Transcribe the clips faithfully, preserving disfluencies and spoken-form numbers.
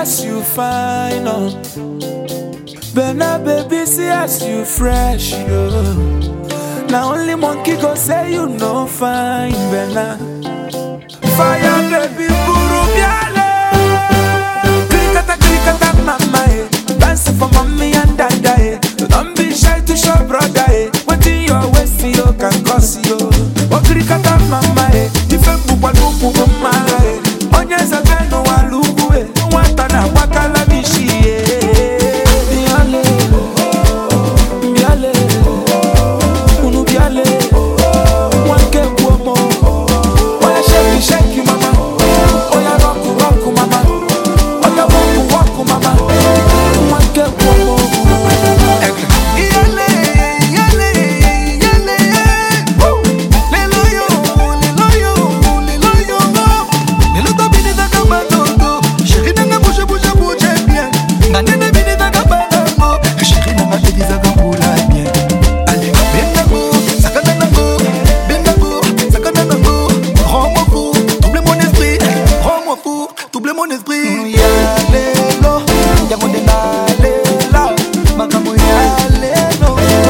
as you fine, oh. Bena baby, see as you fresh, yo. Now only monkey go say you no fine, Bena. Fire baby, buru biale. Krikata krikata mama, eh. Dance for mommy and dada, eh. Don't be shy to show brother, eh. What in your waist, you can cause you. Oh krikata mama, eh. Different bubu bubu mama, eh. Onye zabeno walugu, eh. Wata na wakala bishi, eh. Biale, biale, unu biale. Wanke buomo. Oya shake shake mama. Oya rock rock mama. Oya walk walk mama. Wanke buomo. Yale, yale, yale. Woo. Lelo yo, lelo yo, lelo yo. Lelo to bini da kabando. Chérie nanga bouge bouge bouge bien. Nane bini da kabando. Chérie nanga bini da kabula bien. Allez, benango, sakana nango, benango, sakana nango. Rends-moi fou, double mon esprit. Rends-moi fou, double mon esprit. Yale lo, yangonde na lela, makamo yale no.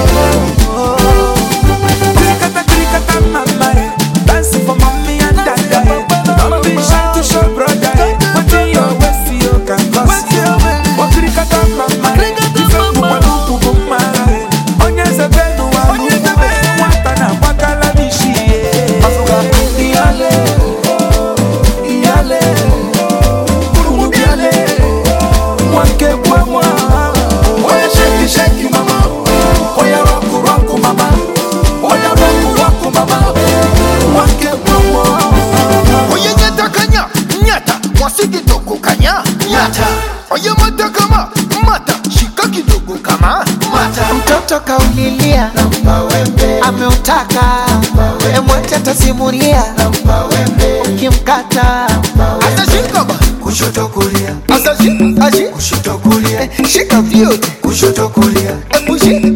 Krikata krikata mama, eh. Dance for mommy and dada, eh. Don't be shy to show brother, eh. What in your waist you can cause you. Oh krikata mama, eh. Different bubu bubu mama, eh. Onye zabenu walugu, eh. Wata na wakala bishi, eh. Iyale, iyale, unu biale. Wanke buomo. Oya shake shake mama. Oya rock rock mama. Oya rock rock mama. Wanke buomo. Oye nyata kanya, nyata, mwasi kidogo kanya, nyata. Oye mata kama, mata, shika kidogo kama, mata. Mtoto kaulilia, ameutaka, emwacha tasimulia, ukimkata Asa shika ba, Kushoto kulia, asa shika, ashi, kushoto kulia, shika vyote, kushoto kulia, emushi,